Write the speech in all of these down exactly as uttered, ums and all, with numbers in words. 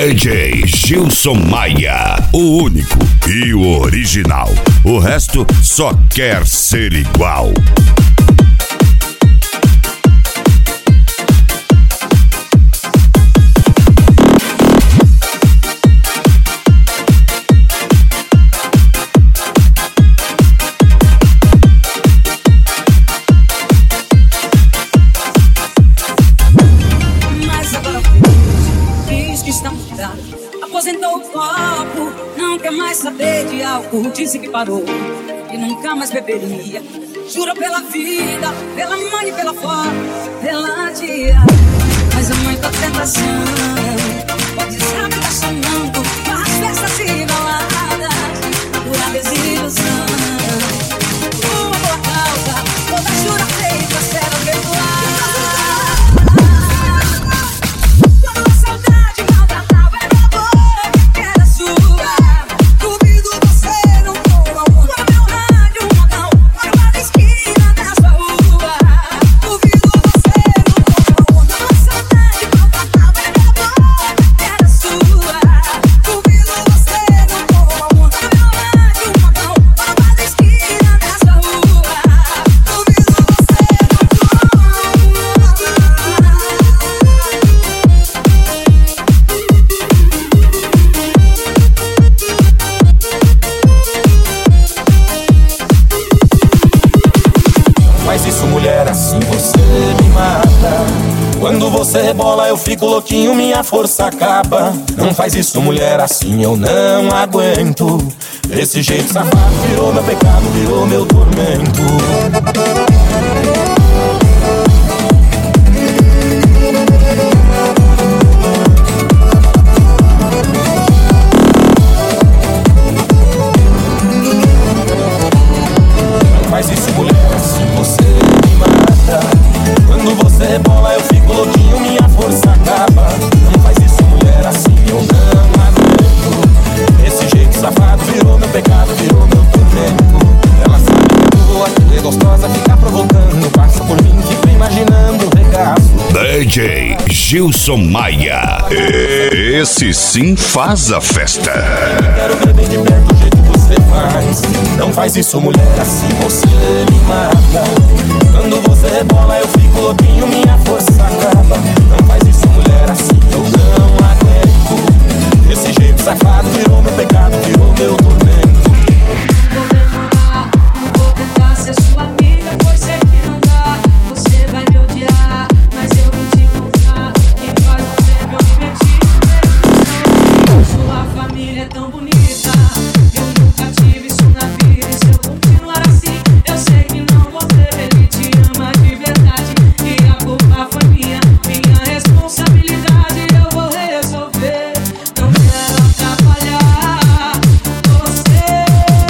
D J Gilson Maia, o único e o original. O resto só quer ser igual. Aposentou o copo, não quer mais saber de álcool. Disse que parou e nunca mais beberia. Jura pela vida, pela mãe e pela avó, pela tia. Mas é muita tentação. Pode saber tá sonhando com as festas e baladas, pura desilusão. Uma boa causa, toda jura feita será perdoada. Você rebola, eu fico louquinho, minha força acaba. Não faz isso, mulher, assim eu não aguento. Esse jeito safado virou meu pecado, virou meu tormento. Não faz isso, mulher, assim você me mata. Quando você rebola, eu fico louquinho, minha força acaba. Não faz isso, mulher, assim eu não aguento. Esse jeito safado virou meu pecado, virou meu tormento. Ela sabe que eu vou aqui, é gostosa, ficar provocando. Passa por mim, fico imaginando o regaço. D J Gilson Maia, esse sim faz a festa. Quero ver bem de perto o jeito que você faz. Não faz isso, mulher, assim você me mata. Quando você rebola, eu fico louquinho, minha força acaba. Não faz isso, mulher, assim eu não aguento. Esse jeito safado virou meu pecado, virou meu tormento. Vou demorar, não vou tentar ser sua amiga, pois sei que não dá. Você vai me odiar, mas eu vou te encontrar. Quem faz você meu objetivo. Sua família é tão bonita, eu nunca tive isso na vida. E se eu continuar assim, eu sei que não vou ter. Ele te ama de verdade e a culpa foi minha, minha responsabilidade. Eu vou resolver, não quero atrapalhar você.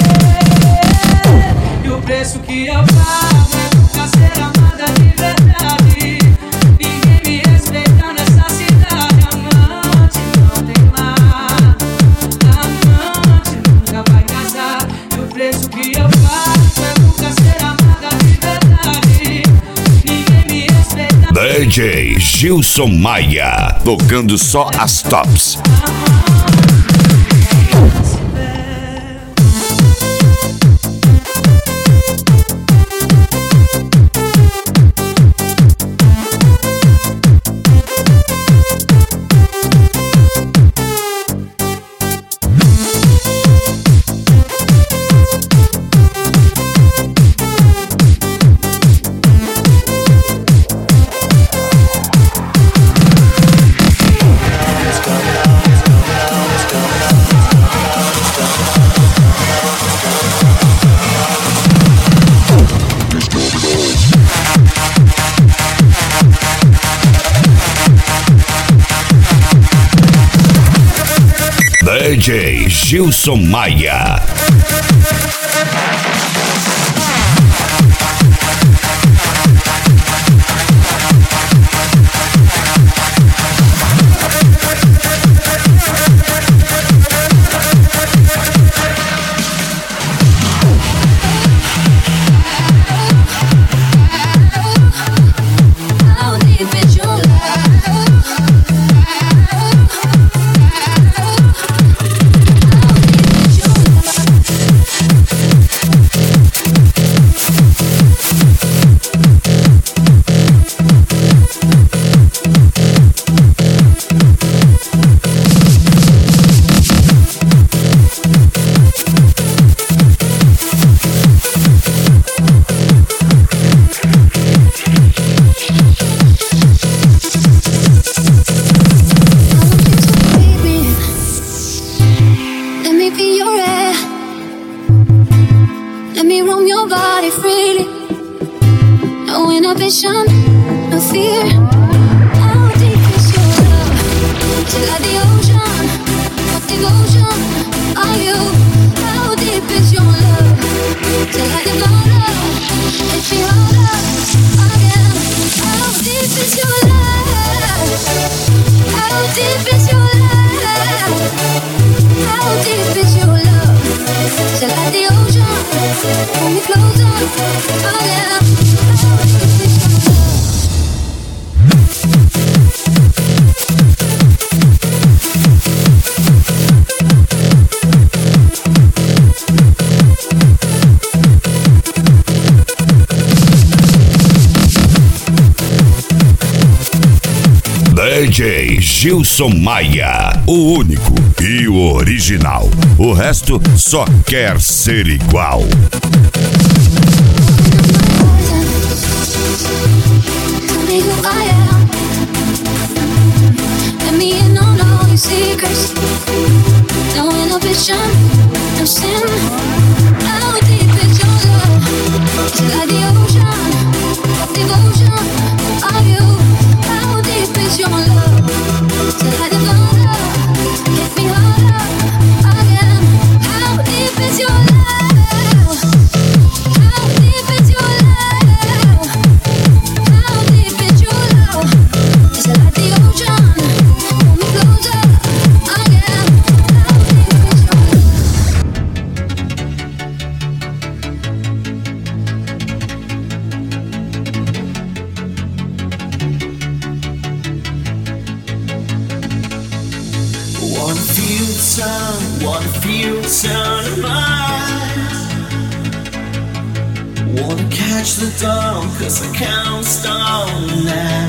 E o preço que eu pago é nunca ser amada de verdade. Ninguém me respeita nessa cidade. Amante não tem lar, amante nunca vai casar. E o preço que eu pago é nunca ser amada de verdade. Ninguém me respeita. D J Gilson Maia, tocando só as tops. D J Gilson Maia. How deep is your love? Let me roam your body freely. No inhibition, no fear. How deep is your love? Till like the ocean, what devotion are you? How deep is your love? Till like the water, if you hold up again. How deep is your love? How deep is your love? How deep is your love? Till like the ocean, pull me closer again. How deep is your love? D J Gilson Maia, o único e o original. O resto só quer ser igual. No inhibition, no sin. How deep is your love? It's like the ocean, devotion are you? How deep is your love? Till I devour, hit me harder again. How deep is your love? How deep is your love? How deep is your love? It's like the ocean, pull me closer again. How deep is your love? Wanna feel the sun, wanna feel the sun of my eyes. Wanna catch the dawn, cause I can't stop now.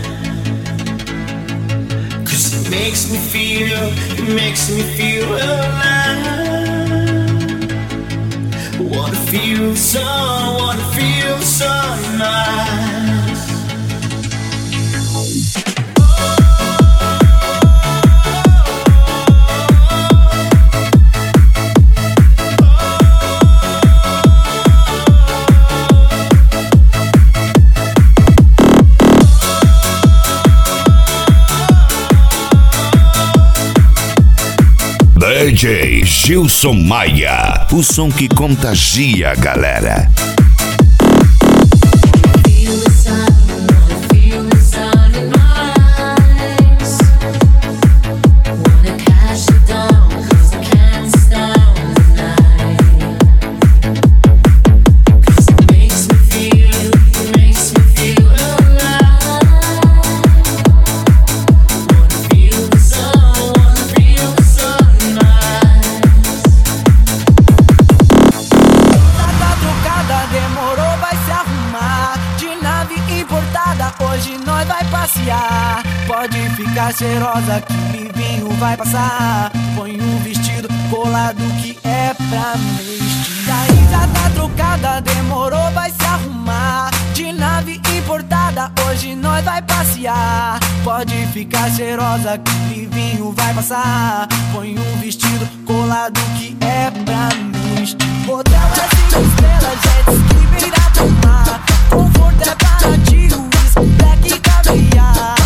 Cause it makes me feel, it makes me feel alive. Wanna feel the sun, wanna feel the sun in my eyes. D J Gilson Maia, o som que contagia a galera. Pode ficar cheirosa que o vinho vai passar. Põe um vestido colado que é pra vestir. Aí já tá trocada, demorou, vai se arrumar. De nave importada, hoje nós vai passear. Pode ficar cheirosa que o vinho vai passar. Põe um vestido colado que é pra vestir. Hotel é cinco estrelas, jet ski beira do mar. Conforto é baratinho, black e caviar.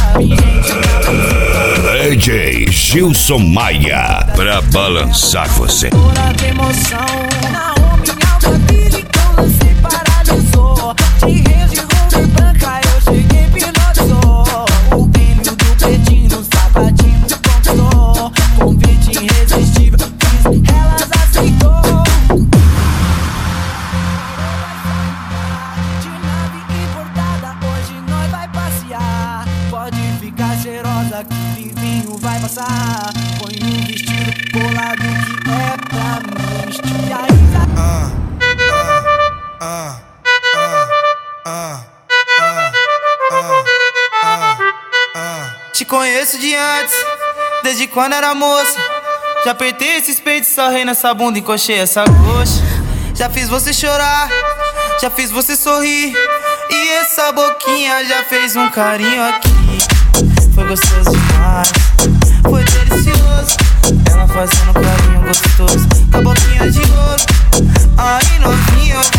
D J Gilson Maia, pra balançar você. Hora de emoção, na home Alphaville que eu lancei paralisou. De range, roupa branca eu cheguei hipnotizou. O brilho do pretinho no sapatinho conquistou. Convite irresistível, fiz, elas aceitou. De nave importada, hoje nós vai passear. Pode ficar cheirosa que vinho vai passar. Põe um vestido colado que é pra vestir. E aí tá... Ah, ah, ah, ah, ah, ah, ah. Te conheço de antes, desde quando era moça. Já apertei esses peitos, sarrei nessa bunda, encoxei essa coxa. Já fiz você chorar, já fiz você sorrir. E essa boquinha já fez um carinho aqui. Foi gostoso demais, foi delicioso. Ela fazendo um carinho gostoso, com a boquinha de ouro. Aí novinha,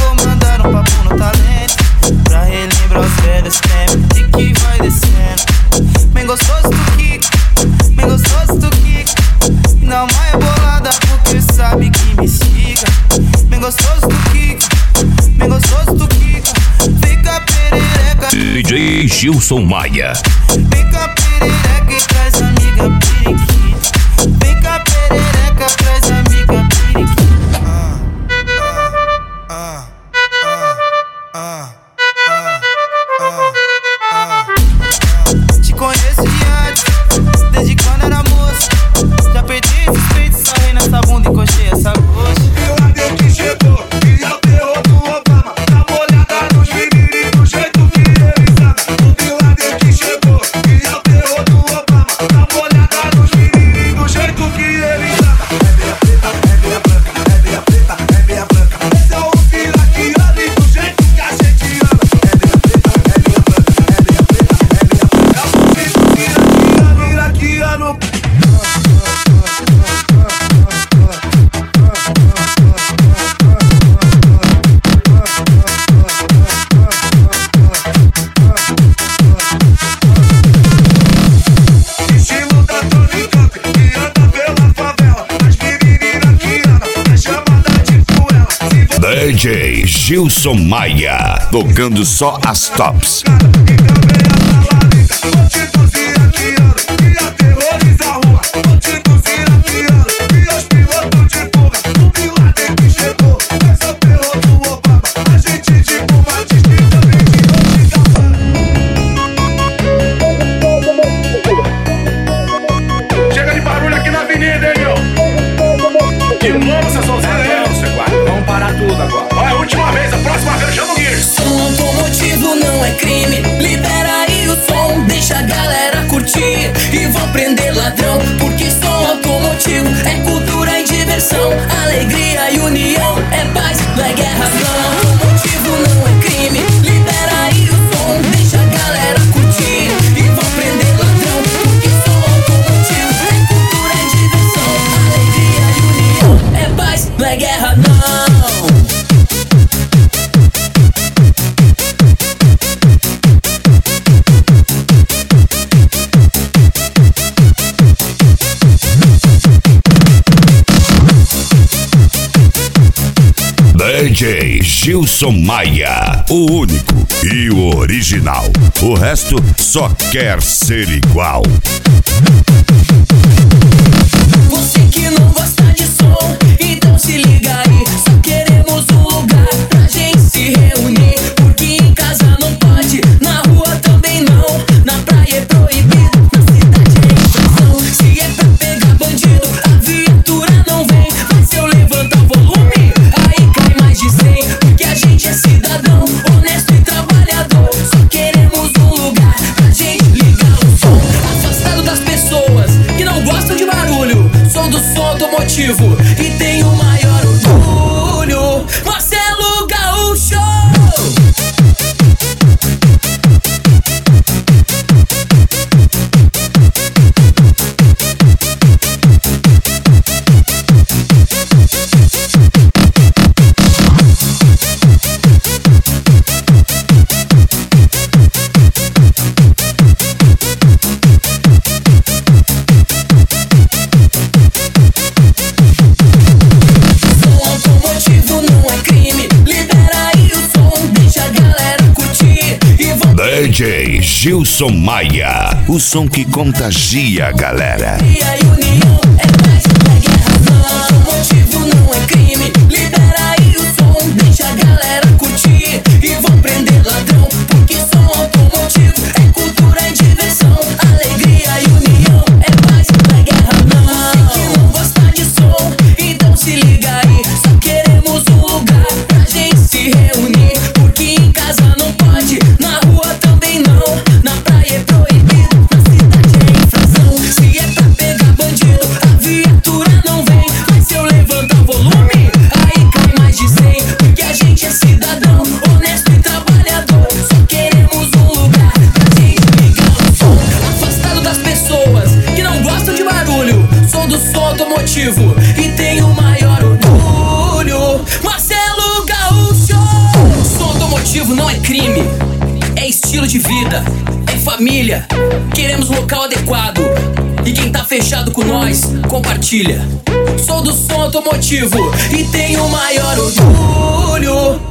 D J Gilson Maia. Vem cá, perereca e traz amiga periquita. Vem cá, perereca, traz amiga periquita. Ah, ah, ah, ah, ah, ah, ah. Te conheço de antes, desde quando era moça. Já perdi esses peitos, sarrei nessa bunda e coxei essa coxa. Viu lá dentro que chegou, e é o terror do Obama. Dá uma olhada nos meninos do jeito que eles andam. Viu lá dentro que chegou, e é o terror do Obama. Dá uma olhada nos meninos do jeito que eles andam. É meia preta, é meia branca, é meia preta, é meia branca. Esse é o filho aqui, ali do jeito que a gente ama. É meia preta, é meia branca, é meia preta, é meia branca. É o filho iraquiano, iraquiano. Estilo da Tony Camp, que anda pela favela. As meninas que andam, é chamada de fuela. Se D J Gilson Maia, tocando só as tops. você e também a talarica, vou te induzir iraquiano, que aterroriza a rua. Vou te induzir iraquiano, e os pilotos de fuga. O Bin Laden que chegou, esse é o terror do Obama. A gente tipo Batista e também de Antigama. Chega de barulho aqui na avenida, hein, meu? De novo, essa sonzeira aí. Vamos parar tudo agora. Ó, é a última vez, a próxima vez eu chamo o Guilherme. Som automotivo não é crime. Libera aí o som, deixa a galera curtir. E vão prender ladrão, porque som automotivo é cultura e diversão. Alegria e união, é paz, não é guerra não. Automotivo não é crime. Libera aí o som, deixa a galera curtir. E vão prender ladrão, porque som automotivo é cultura e diversão. Alegria e união, é paz, não é guerra não. D J Gilson Maia, o único e o original. O resto só quer ser igual. Você que não gosta de som, então se liga aí. Só queremos um lugar pra gente se reunir. Porque em casa não pode, na rua também não. Na praia é proibido, na cidade é infração. Se é pra pegar bandido, a viatura não vem. Mas se eu levantar o volume, aí cai mais de cem. Porque a gente é cidadão, honesto e trabalhador. Só queremos um lugar pra gente ligar o som. Afastado das pessoas que não gostam de barulho. Sou do som automotivo e tenho o maior orgulho. Marcelo Gaúcho. Som automotivo não é crime. Libera aí o som, deixa a galera curtir. E vão D J Gilson Maia, o som que contagia a galera. e a união é paz, não é guerra não. Automotivo não é crime. Libera aí o som, deixa a galera curtir. E vão prender ladrão, porque som automotivo é cultura e diversão. Alegria e união é paz, não é guerra não. Você que não gosta de som, então se liga aí. Só queremos um lugar pra gente se reunir. Porque em casa não pode, na rua também não. Na praia é proibido, na cidade é infração. Se é pra pegar bandido, a viatura não vem. Mas se eu levantar o volume, aí cai mais de cem. Porque a gente é cidadão, honesto e trabalhador. Só queremos um lugar pra gente ligar o som. Afastado das pessoas que não gostam de barulho. Sou do som automotivo e tenho o maior orgulho. Marcelo Gaúcho. Som automotivo não é crime, é estilo de vida, é família. Queremos um local adequado. E quem tá fechado com nós, compartilha. Sou do som automotivo e tenho o maior orgulho.